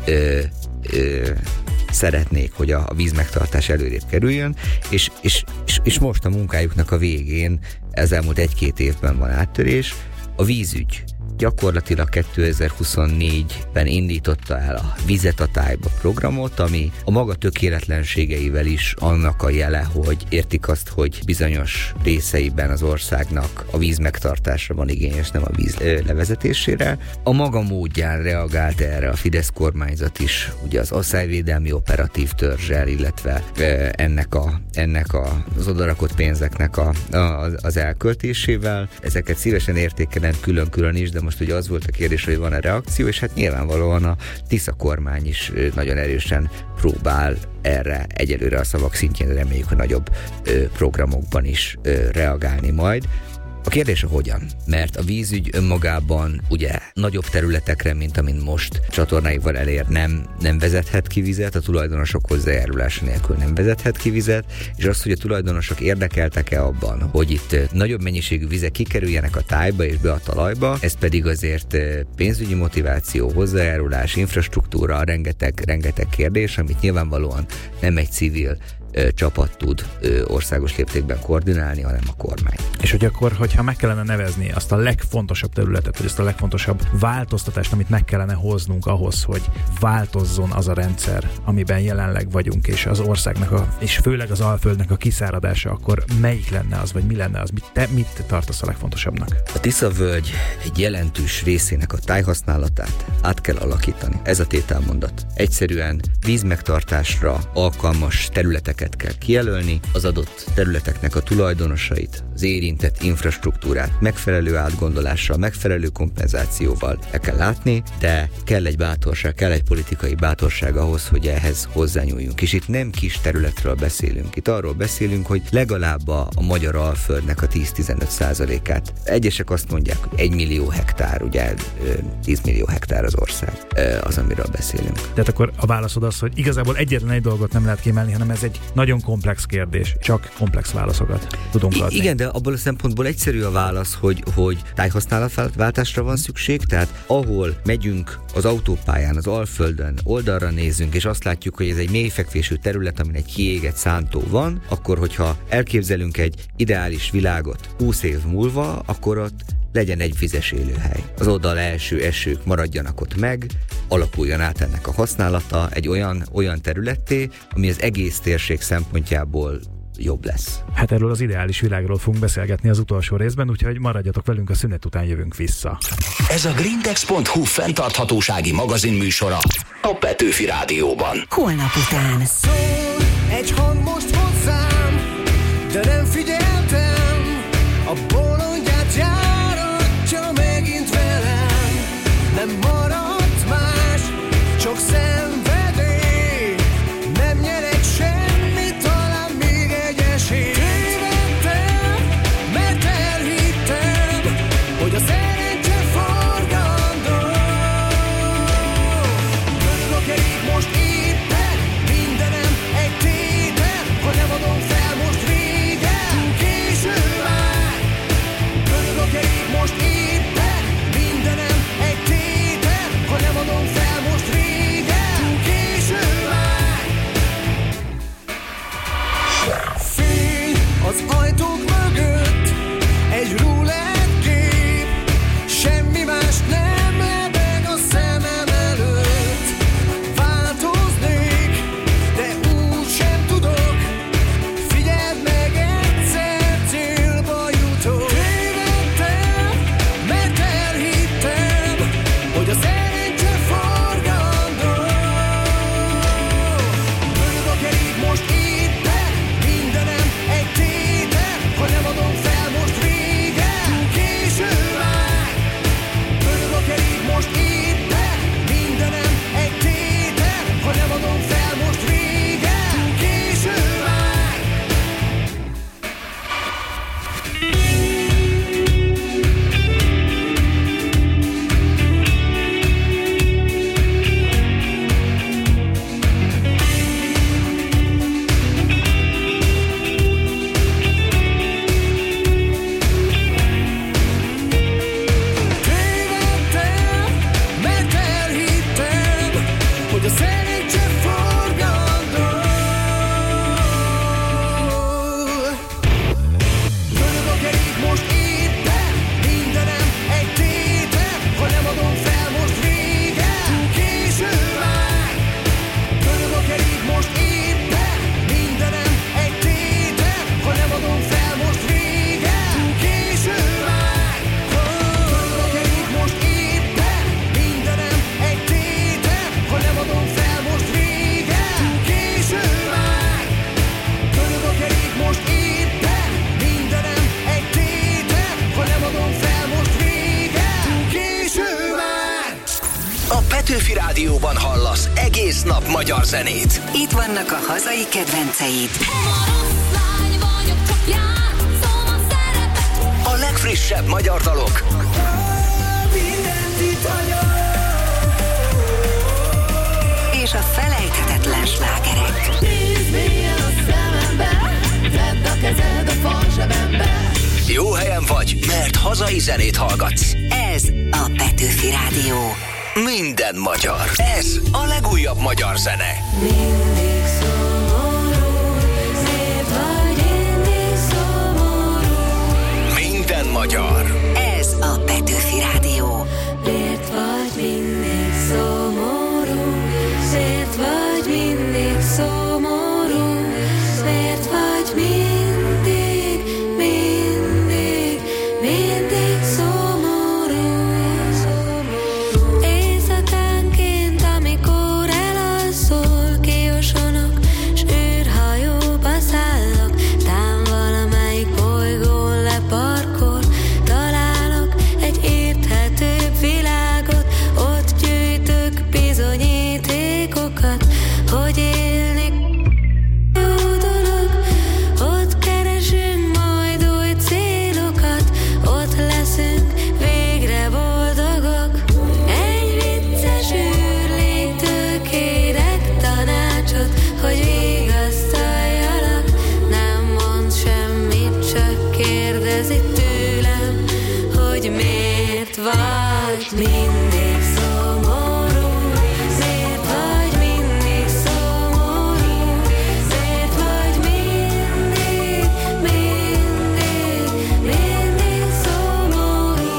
szeretnék, hogy a vízmegtartás előrébb kerüljön, és most a munkájuknak a végén ez elmúlt 1-2 évben van áttörés. A vízügy gyakorlatilag 2024-ben indította el a Vizet a tájba programot, ami a maga tökéletlenségeivel is annak a jele, hogy értik azt, hogy bizonyos részeiben az országnak a víz megtartásra van igényes, nem a víz levezetésére. A maga módján reagált erre a Fidesz kormányzat is, ugye az asszályvédelmi operatív törzsel, illetve ennek az odarakott pénzeknek az elköltésével. Ezeket szívesen értékelem külön-külön is, de most ugye az volt a kérdés, hogy van-e reakció, és hát nyilvánvalóan a Tisza kormány is nagyon erősen próbál erre egyelőre a szavak szintjén, reméljük, hogy nagyobb programokban is reagálni majd. A kérdés a hogyan? Mert a vízügy önmagában ugye nagyobb területekre, mint amint most csatornáival elér, nem vezethet ki vizet, a tulajdonosok hozzájárulása nélkül nem vezethet ki vizet, és az, hogy a tulajdonosok érdekeltek-e abban, hogy itt nagyobb mennyiségű vizek kikerüljenek a tájba és be a talajba, ez pedig azért pénzügyi motiváció, hozzájárulás, infrastruktúra, rengeteg kérdés, amit nyilvánvalóan nem egy civil csapat tud országos léptékben koordinálni, hanem a kormány. És hogy akkor, hogyha meg kellene nevezni azt a legfontosabb területet, vagy azt a legfontosabb változtatást, amit meg kellene hoznunk ahhoz, hogy változzon az a rendszer, amiben jelenleg vagyunk, és az országnak, és főleg az Alföldnek a kiszáradása, akkor melyik lenne az, vagy mi lenne az? Mit tartasz a legfontosabbnak? A Tisza-völgy egy jelentős részének a tájhasználatát át kell alakítani. Ez a tételmondat. Egyszerűen vízmegtartásra alkalmas területeket területeket kell kijelölni, az adott területeknek a tulajdonosait, az érintett infrastruktúrát megfelelő átgondolással, megfelelő kompenzációval el kell látni, de kell egy bátorság, kell egy politikai bátorság ahhoz, hogy ehhez hozzányúljunk. És itt nem kis területről beszélünk. Itt arról beszélünk, hogy legalább a magyar alföldnek a 10-15%-át. Egyesek azt mondják, hogy 1 millió hektár, ugye 10 millió hektár az ország, az, amiről beszélünk. Tehát akkor a válaszod az, hogy igazából egyetlen egy dolgot nem lehet kiemelni, hanem ez egy nagyon komplex kérdés. Csak komplex válaszokat tudunk adni. Igen, de abból a szempontból egyszerű a válasz, hogy tájhasználatváltásra van szükség, tehát ahol megyünk az autópályán, az Alföldön, oldalra nézünk, és azt látjuk, hogy ez egy mélyfekvésű terület, amin egy kiégett szántó van, akkor hogyha elképzelünk egy ideális világot 20 év múlva, akkor ott legyen egy vizes élőhely. Az oldal első esők maradjanak ott meg, alakuljon át ennek a használata egy olyan területté, ami az egész térség szempontjából jobb lesz. Hát erről az ideális világról fogunk beszélgetni az utolsó részben, úgyhogy maradjatok velünk, a szünet után jövünk vissza. Ez a Grindex.hu fenntarthatósági magazin műsora a Petőfi Rádióban. Holnap után. Szól egy hang most hozzám, de nem figyeltem, a bolondját járatja megint velem. Nem maradt más, csak szenvedély, nem nyerek semmit, talán még egy esély. Tévedtem, mert elhittem, hogy a szerencse forgandó. Körül a kerék most éppen, mindenem egy tétel, ha nem adom fel, most vége, túl késő már. Körül a kerék most éppen, mindenem egy tétel, ha nem adom fel, most vége, túl késő már. Fény az ajtók mögött, egy roulettegép, semmi más nem lebeg a szemem előtt. Változnék, de úgy sem tudok, figyeld meg, egyszer célba jutok. Tévedtem, mert elhittem, hogy a szerencse forgandó. Körül a kerék most éppen, mindenem egy tétel, ha nem adom fel, most vége, túl késő már. Körül a kerék most éppen, mindenem egy tétel, ha nem adom fel, most vége, túl késő már. Tévedtem, mert elhittem, hogy a szerencse forgandó. Körül a kerék most éppen, mindenem egy tétel, ha nem adom fel, most vége, túl késő már. Körül a kerék most éppen, mindenem egy tétel, ha nem adom fel, most vége, túl késő már. Körül a kerék most éppen, mindenem egy tétel, ha nem adom fel, most vége, túl késő már. Körül a kerék most éppen, mindenem egy tétel, ha nem adom fel, most vége, túl késő már. A Petőfi Rádióban hallasz egész nap magyar zenét. Itt vannak a hazai kedvenceid. A legfrissebb magyar dalok, Mindent itt hagyom. És a felejthetetlen slágerek. Nézd mélyen a szemembe, tedd a kezed a falzsebembe. jó helyen vagy, mert hazai zenét hallgatsz. Ez a Petőfi Rádió. Minden magyar. Ez a legújabb magyar zene. Mindig szomorú, szép vagy, mindig szomorú. Minden magyar. Ez a Petőfi Rádió. Miért vagy mindig szomorú? Miért vagy mindig szomorú? Miért vagy mindig, mindig, mindig szomorú? Éjszakánként, amikor elalszol, kiosonok, s űrhajóba mindig szomorú? Miért vagy mindig szomorú? Miért vagy mindig szomorú?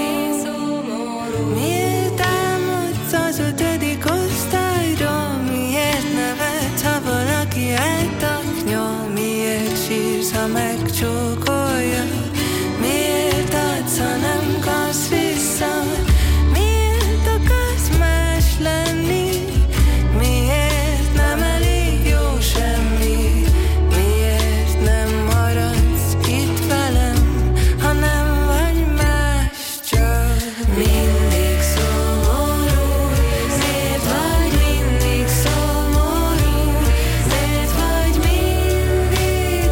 Miért támadsz az 5. osztályra? Miért nevetsz, ha valaki eltaknyol? Miért sírsz, ha megcsókolja? Miért adsz, ha nem kapsz vissza? Miért akarsz más lenni? Miért nem elég jó semmi? Miért nem maradsz itt velem, ha nem vagy más, csak mindig szomorú? Miért vagy mindig szomorú? Miért vagy mindig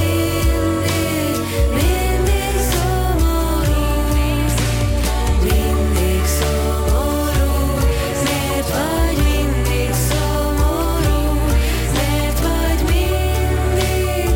szomorú? Mindig szomorú? Miért vagy mindig szomorú? Miért vagy mindig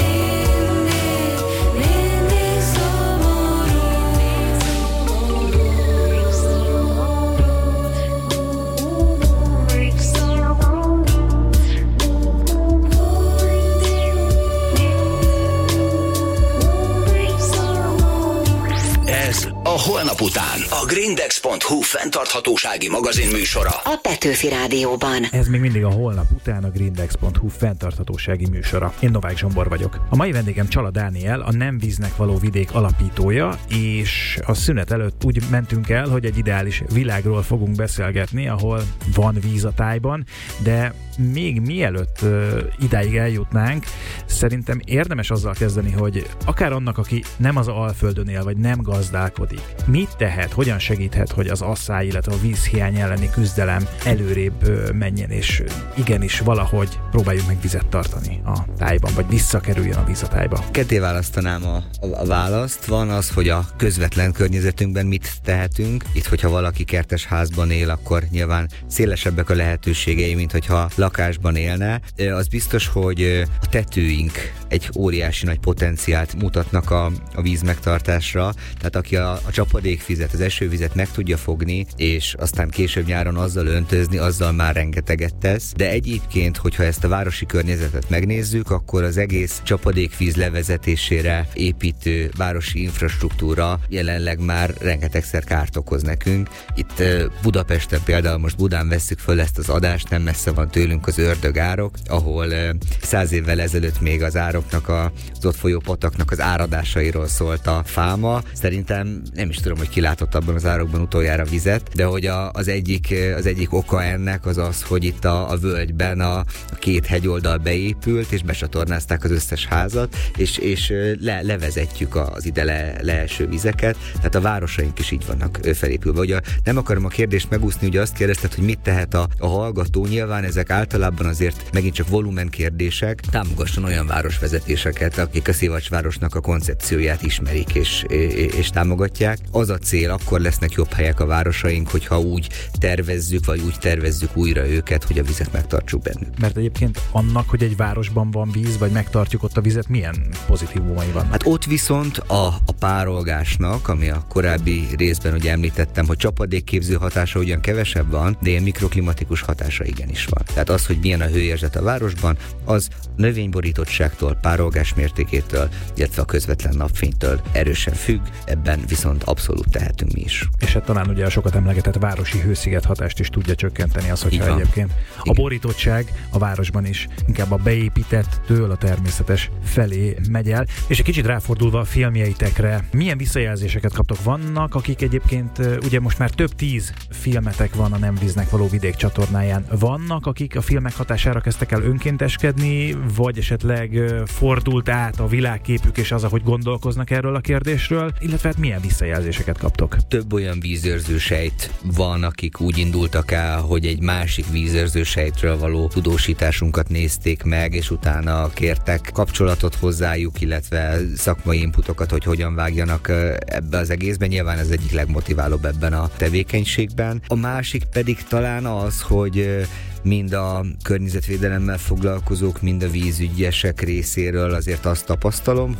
Ez a Holnap után, a Grindex.hu fenntarthatósági magazin műsora. A Petőfi Rádióban. Ez még mindig a Holnap után, a Grindex.hu fenntarthatósági műsora. Én Novák Zsombor vagyok. A mai vendégem Csala Dániel, a Nem víznek való vidék alapítója, és a szünet előtt úgy mentünk el, hogy egy ideális világról fogunk beszélgetni, ahol van víz a tájban, de még mielőtt idáig eljutnánk, szerintem érdemes azzal kezdeni, hogy akár annak, aki nem az Alföldön él, vagy nem gazdálkodik, mit tehet, hogyan segíthet, hogy az asszály, illetve a vízhiány elleni küzdelem előrébb menjen, és igenis valahogy próbáljuk meg vizet tartani a tájban, vagy visszakerüljön a víz a tájba. Ketté választanám a választ. Van az, hogy a közvetlen környezetünkben mit tehetünk. Itt, hogyha valaki kertes házban él, akkor nyilván szélesebbek a lehetőségei, mint hogyha lakásban élne. Az biztos, hogy a tetőink egy óriási nagy potenciált mutatnak a víz megtartásra. Tehát aki a csapadékvizet, az esővizet meg tudja fogni, és aztán később nyáron azzal öntözni, azzal már rengeteget tesz. De egyébként, hogyha ezt a városi környezetet megnézzük, akkor az egész csapadékvíz levezetésére építő városi infrastruktúra jelenleg már rengetegszer kárt okoz nekünk. Itt Budapesten például, most Budán vesszük föl ezt az adást, nem messze van tőlünk az Ördögárok, ahol 100 évvel ezelőtt még az ároknak, az ott folyó pataknak az áradásairól szólt a fáma. Szerintem nem is tudom, hogy ki látott abban az árokban utoljára vizet, de hogy az egyik oka ennek az az, hogy itt a völgyben a két hegyoldal beépült, és becsatornázták az összes házat, és levezetjük az ide leeső vizeket, tehát a városaink is így vannak felépülve. Ugye nem akarom a kérdést megúszni, ugye azt kérdezted, hogy mit tehet a hallgató, nyilván ezek általában azért megint csak volumen kérdések, támogasson olyan városvezetéseket, akik a Szivacsvárosnak a koncepcióját ismerik és támogatják. Az a cél, akkor lesznek jobb helyek a városaink, hogyha úgy tervezzük, vagy úgy tervezzük újra őket, hogy a vizet megtartsuk bennük. Mert egyébként annak, hogy egy városban van víz, vagy megtartjuk ott a vizet, milyen pozitívumai vannak? Hát ott viszont a párolgásnak, ami a korábbi részben ugye említettem, hogy csapadékképző hatása ugyan kevesebb van, de ilyen mikroklimatikus hatása igenis van. Tehát az, hogy milyen a hőérzet a városban, az növényborítottságtól, párolgás mértékétől, illetve a közvetlen napfénytől erősen függ, ebben viszont abszolút tehetünk mi is. És hát talán ugye a sokat emlegetett városi hősziget hatást is tudja csökkenteni az, hogyha egyébként a borítottság a városban is inkább a beépítettől a természetes felé megy el. És egy kicsit ráfordulva a filmjeitekre, milyen visszajelzéseket kaptok? Vannak, akik egyébként, ugye most már több 10 filmetek van a Nem víznek való vidék csatornáján. Vannak, akik a filmek hatására kezdtek el önkénteskedni, vagy esetleg fordult át a világképük és az, ahogy gondolkoznak erről a kérdésről, illetve hát milyen visszajelzéseket kaptok? Több olyan vízőrző sejt van, akik úgy indultak el, hogy egy másik vízőrző sejtről való tudósításunkat nézték meg, és utána kértek kapcsolatot hozzájuk, illetve szakmai inputokat, hogy hogyan vágjanak ebbe az egészben. Nyilván ez egyik legmotiválóbb ebben a tevékenységben. A másik pedig talán az, hogy mind a környezetvédelemmel foglalkozók, mind a vízügyesek részéről azért azt tapasztalom,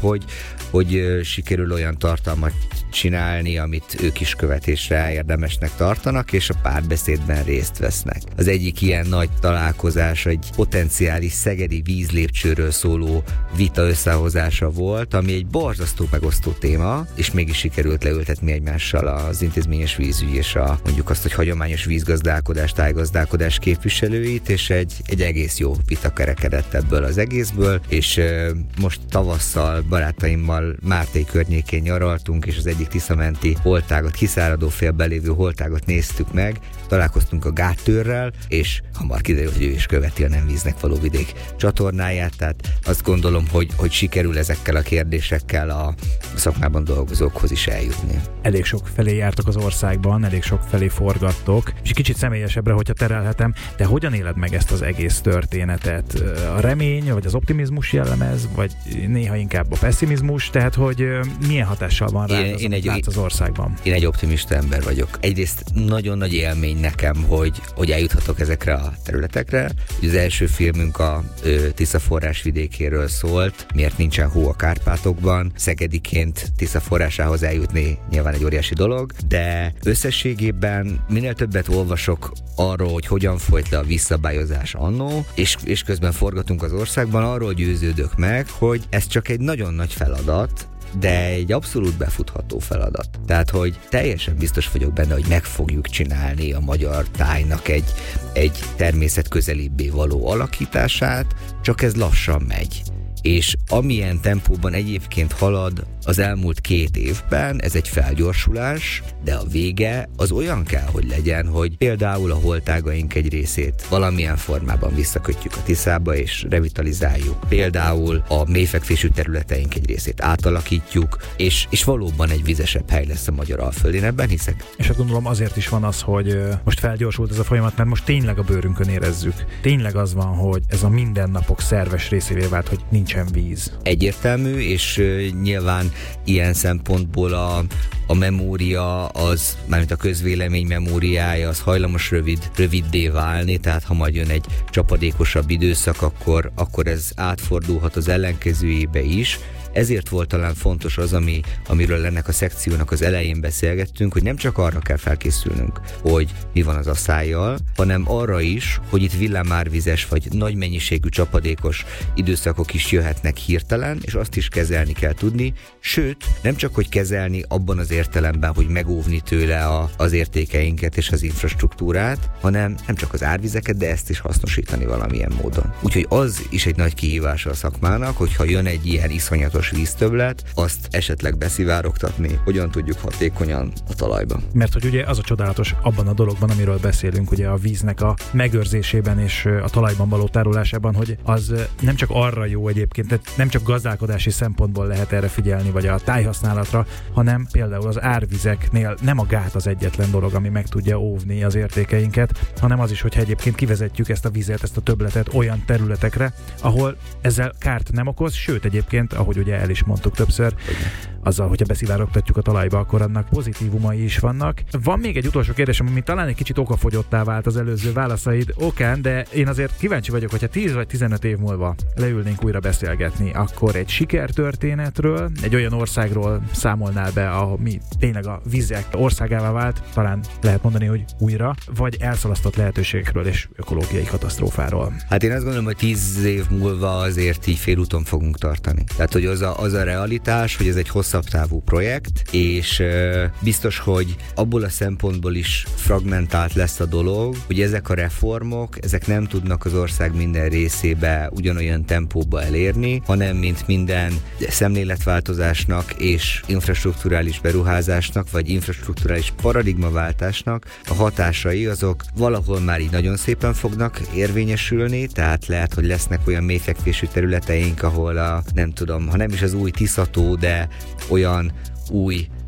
hogy sikerül olyan tartalmat csinálni, amit ők is követésre érdemesnek tartanak, és a párbeszédben részt vesznek. Az egyik ilyen nagy találkozás egy potenciális szegedi vízlépcsőről szóló vita összehozása volt, ami egy borzasztó megosztó téma, és mégis sikerült leültetni egymással az intézményes vízügy és mondjuk azt, hogy hagyományos vízgazdálkodás, tájgazdálkodás képviselőit, és egy egész jó vita kerekedett ebből az egészből, és most tavasszal barátaimmal Márté környékén nyaraltunk, és az egyik tiszamenti holtágot, kiszáradó félben lévő holtágot néztük meg, találkoztunk a Gáttőrrel, és hamar kiderült, hogy ő is követi a Nem víznek való vidék csatornáját, tehát azt gondolom, hogy sikerül ezekkel a kérdésekkel a szakmában dolgozókhoz is eljutni. Elég sok felé jártok az országban, elég sok felé forgattok, és kicsit személyesebbre, hogyha terelhetem, de hogyan éled meg ezt az egész történetet? A remény, vagy az optimizmus jellemez, vagy néha inkább a pessimizmus, tehát hogy milyen hatással van rá az országban? Én egy optimista ember vagyok. Egyrészt nagyon nagy élmény nekem, hogy eljuthatok ezekre a területekre. Az első filmünk a Tisza forrásvidékéről szólt, miért nincsen hó a Kárpátokban. Szegediként Tisza forrásához eljutni nyilván egy óriási dolog, de összességében minél többet olvasok arról, hogy hogyan folyt le a vízszabályozás annó, és közben forgatunk az országban, arról győződök meg, hogy ez csak egy nagyon nagy feladat, de egy abszolút befutható feladat. Tehát, hogy teljesen biztos vagyok benne, hogy meg fogjuk csinálni a magyar tájnak egy természetközelibbé való alakítását, csak ez lassan megy. És amilyen tempóban egyébként halad az elmúlt 2 évben, ez egy felgyorsulás, de a vége az olyan kell, hogy legyen, hogy például a holtágaink egy részét valamilyen formában visszakötjük a Tiszába és revitalizáljuk. Például a mélyfekvésű területeink egy részét átalakítjuk, és valóban egy vizesebb hely lesz a magyar Alföld. Én ebben hiszek. És azt gondolom azért is van az, hogy most felgyorsult ez a folyamat, mert most tényleg a bőrünkön érezzük. Tényleg az van, hogy ez a mindennapok szerves részévé vált, hogy nincsen víz. Egyértelmű, és nyilván ilyen szempontból a memória az, mármint a közvélemény memóriája, az hajlamos röviddé válni, tehát ha majd jön egy csapadékosabb időszak, akkor ez átfordulhat az ellenkezőjébe is. Ezért volt talán fontos az, amiről ennek a szekciónak az elején beszélgettünk, hogy nem csak arra kell felkészülnünk, hogy mi van az asszályjal, hanem arra is, hogy itt villámárvizes vagy nagy mennyiségű csapadékos időszakok is jöhetnek hirtelen, és azt is kezelni kell tudni, sőt, nem csak hogy kezelni abban az értelemben, hogy megóvni tőle az értékeinket és az infrastruktúrát, hanem nem csak az árvizeket, de ezt is hasznosítani valamilyen módon. Úgyhogy az is egy nagy kihívás a szakmának, hogyha jön egy ilyen iszonyatos víztöbblet, azt esetleg beszivárogtatni, hogyan tudjuk hatékonyan a talajba. Mert hogy ugye az a csodálatos abban a dologban, amiről beszélünk, ugye a víznek a megőrzésében és a talajban való tárolásában, hogy az nem csak arra jó egyébként, tehát nem csak gazdálkodási szempontból lehet erre figyelni, vagy a tájhasználatra, hanem például az árvizeknél nem a gát az egyetlen dolog, ami meg tudja óvni az értékeinket, hanem az is, hogyha egyébként kivezetjük ezt a vizet, ezt a többletet olyan területekre, ahol ezzel kárt nem okoz, sőt egyébként, ahogy ugye el is mondtuk többször, azzal, hogyha beszivárogtatjuk a talajba, akkor annak pozitívumai is vannak. Van még egy utolsó kérdésem, ami talán egy kicsit okafogyottá vált az előző válaszaid okán, de én azért kíváncsi vagyok, hogyha 10 vagy 15 év múlva leülnénk újra beszélgetni, akkor egy sikertörténetről, egy olyan országról számolnál be, ami tényleg a vizek országává vált, talán lehet mondani, hogy újra, vagy elszalasztott lehetőségekről és ökológiai katasztrófáról. Hát én azt gondolom, hogy 10 év múlva azért így félúton fogunk tartani. Tehát, hogy az a realitás, hogy ez egy hosszabb távú projekt, és biztos, hogy abból a szempontból is fragmentált lesz a dolog, hogy ezek a reformok, ezek nem tudnak az ország minden részébe ugyanolyan tempóba elérni, hanem mint minden szemléletváltozásnak és infrastrukturális beruházásnak, vagy infrastrukturális paradigmaváltásnak a hatásai azok valahol már így nagyon szépen fognak érvényesülni, tehát lehet, hogy lesznek olyan mélyfekvésű területeink, ahol nem tudom, ha nem is az új Tiszató, de olyan új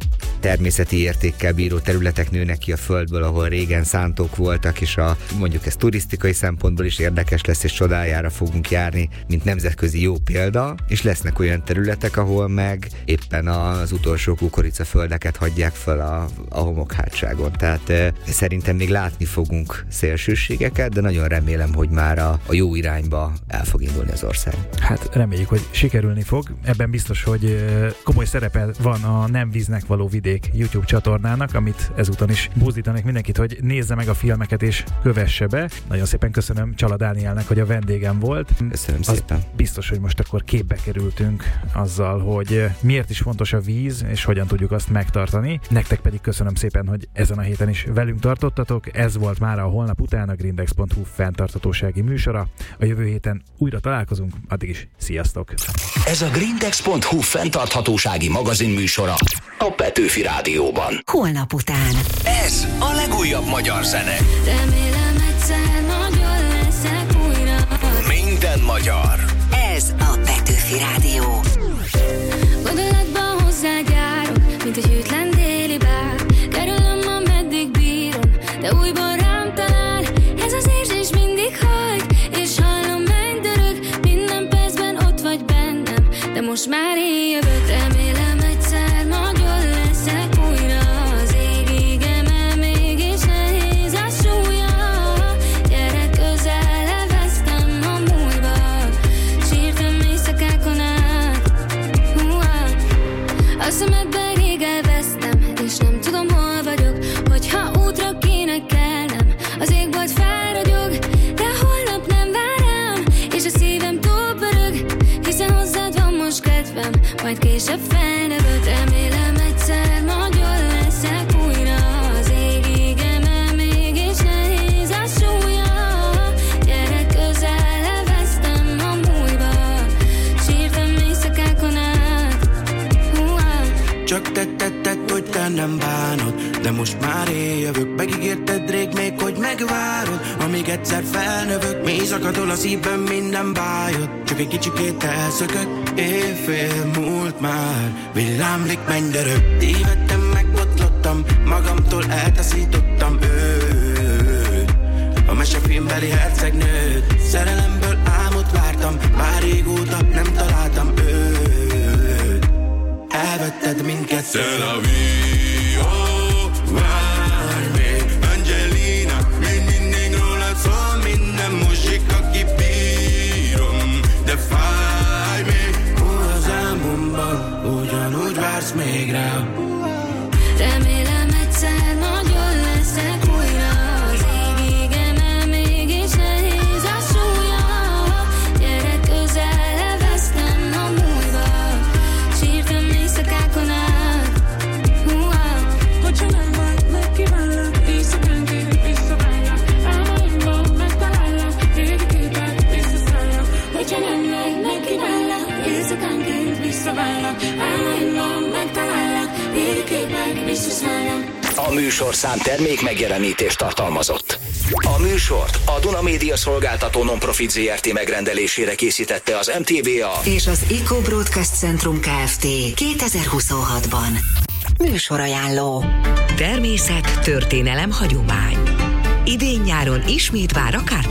természeti értékkel bíró területek nőnek ki a földből, ahol régen szántók voltak, és mondjuk ez turisztikai szempontból is érdekes lesz, és csodájára fogunk járni, mint nemzetközi jó példa, és lesznek olyan területek, ahol meg éppen az utolsó kukoricaföldeket hagyják fel a homokhátságon. Tehát szerintem még látni fogunk szélsőségeket, de nagyon remélem, hogy már a jó irányba el fog indulni az ország. Hát reméljük, hogy sikerülni fog. Ebben biztos, hogy komoly szerepe van a Nem víznek való vidék YouTube csatornának, amit ezúton is buzdítanék mindenkit, hogy nézze meg a filmeket és kövesse be. Nagyon szépen köszönöm Csala Dánielnek, hogy a vendégem volt. Köszönöm szépen. Biztos, hogy most akkor képbe kerültünk azzal, hogy miért is fontos a víz, és hogyan tudjuk azt megtartani. Nektek pedig köszönöm szépen, hogy ezen a héten is velünk tartottatok. Ez volt már a Holnap után a grindex.hu fenntarthatósági műsora. A jövő héten újra találkozunk, addig is sziasztok! Ez a grindex.hu fenntarthatósági magazin műsora a Petőfi Rádióban. Holnap után. Ez a legújabb magyar zene. Remélem egyszer nagyon leszek újra. Minden magyar. Ez a Petőfi Rádió. Gondolatban hozzád járok, mint egy hűtlen déli bár. Kerülöm, ameddig bírom, de újból rám talál. Ez az érzés mindig hagy, és hallom megdörög. Minden percben ott vagy bennem, de most már én jövök. Remélem egyszer nagyon leszek újra. Az égig emel, mégis nehéz a súlya. Gyere közel, leveztem a múlva. Sírtam éjszakákon át. A szemedben rég elvesztem, és nem tudom, hol vagyok. Hogyha útra kéne kelnem, az égbolt felragyog. De holnap nem vár rám, és a szívem túl pörög. Hiszen hozzád van most kedvem, majd később felnövök. Remélem egyszer nagyon leszek újra. Az égig emel, mégis nehéz a súlya. Gyere közel, leveztem a múlva. Sírtam éjszakákon át. Csak tetted, hogy te nem bánod, de most már én jövök. Megígérted rég még, hogy megvárod, amíg egyszer felnövök. Mély zakatol a szívben minden bájod, csak egy kicsikét elszökök. Éjfél múlt már, villámlik mennydörög. Tévedtem, megbotlottam, magamtól eltaszítottam őt. A mesefilmbeli hercegnőt, szerelemből álmot vártam, már régóta nem találtam őt. Elvetted mindkettőt. C'est la vie, oh, várj még, Angelina, még mindig rólad szól minden muzsika, kibírom, de fáj még. Az álmomban ugyanúgy vársz még rá. Remélem egyszer nagyon leszek újra. Az égig emel, mégis nehéz a súlya. Gyere közel, leveztem a múlva. Sírtam éjszakákon át. Hogyha nem vagy, megkívánlak, éjszakánként visszaválnak. Álmaimban megtalállak, régi képek visszaszállnak. Hogyha nem vagy, megkívánlak, éjszakánként visszaválnak. Álmaimban megtalállak, régi képek visszaszállnak. A műsorszám termék megjelenítést tartalmazott. A műsort a Duna Média Szolgáltató Nonprofit Zrt. Megrendelésére készítette az MTVA És az Eco Broadcast Centrum Kft. 2026-ban. Műsorajánló. Természet, történelem, hagyomány. Idén-nyáron ismét vár a